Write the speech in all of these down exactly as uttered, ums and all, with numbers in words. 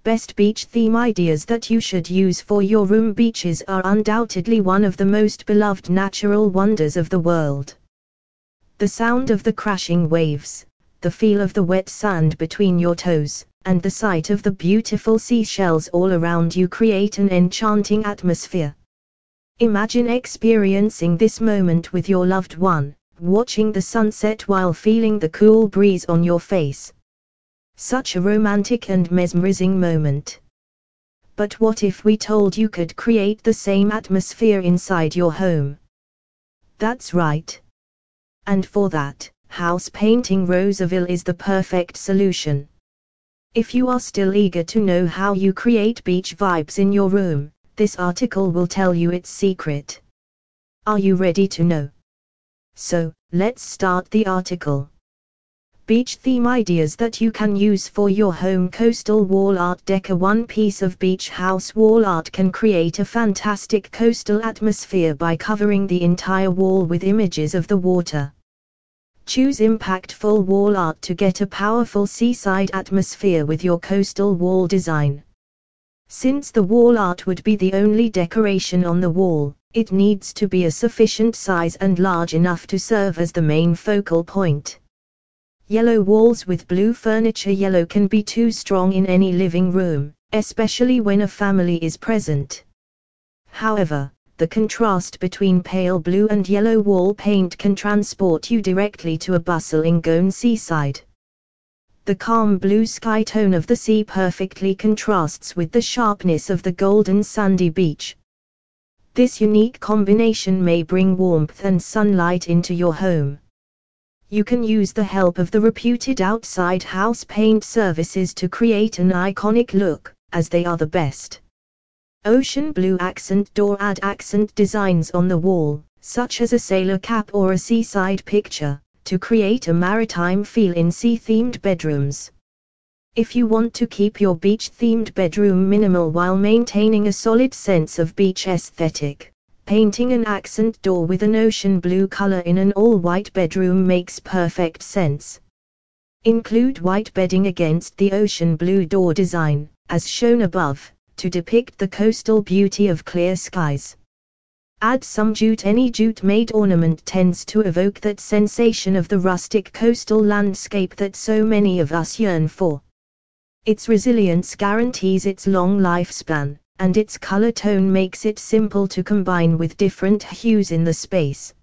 Best beach theme ideas that you should use for your room. Beaches are undoubtedly one of the most beloved natural wonders of the world. The sound of the crashing waves, the feel of the wet sand between your toes, and the sight of the beautiful seashells all around you create an enchanting atmosphere. Imagine experiencing this moment with your loved one, watching the sunset while feeling the cool breeze on your face. Such a romantic and mesmerizing moment. But what if we told you could create the same atmosphere inside your home? That's right. And for that, house painting Rosaville is the perfect solution. If you are still eager to know how you create beach vibes in your room, this article will tell you its secret. Are you ready to know? So, let's start the article. Beach theme ideas that you can use for your home. Coastal wall art decor. One piece of beach house wall art can create a fantastic coastal atmosphere by covering the entire wall with images of the water. Choose impactful wall art to get a powerful seaside atmosphere with your coastal wall design. Since the wall art would be the only decoration on the wall, it needs to be a sufficient size and large enough to serve as the main focal point. Yellow walls with blue furniture. Yellow can be too strong in any living room, especially when a family is present. However, the contrast between pale blue and yellow wall paint can transport you directly to a bustling Goan seaside. The calm blue sky tone of the sea perfectly contrasts with the sharpness of the golden sandy beach. This unique combination may bring warmth and sunlight into your home. You can use the help of the reputed Outside House Paint services to create an iconic look, as they are the best. Ocean blue accent door. Add accent designs on the wall, such as a sailor cap or a seaside picture, to create a maritime feel in sea-themed bedrooms. If you want to keep your beach-themed bedroom minimal while maintaining a solid sense of beach aesthetic, painting an accent door with an ocean blue color in an all-white bedroom makes perfect sense. Include white bedding against the ocean blue door design, as shown above, to depict the coastal beauty of clear skies. Add some jute. Any jute-made ornament tends to evoke that sensation of the rustic coastal landscape that so many of us yearn for. Its resilience guarantees its long lifespan, and its color tone makes it simple to combine with different hues in the space.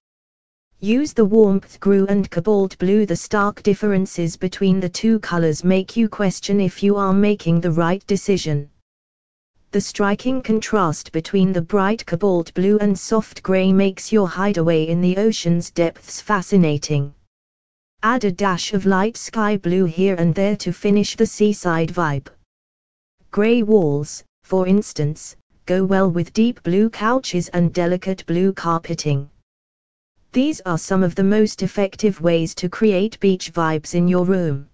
Use the warmth grue and cobalt blue. The stark differences between the two colors make you question if you are making the right decision. The striking contrast between the bright cobalt blue and soft gray makes your hideaway in the ocean's depths fascinating. Add a dash of light sky blue here and there to finish the seaside vibe. Gray walls, for instance, go well with deep blue couches and delicate blue carpeting. These are some of the most effective ways to create beach vibes in your room.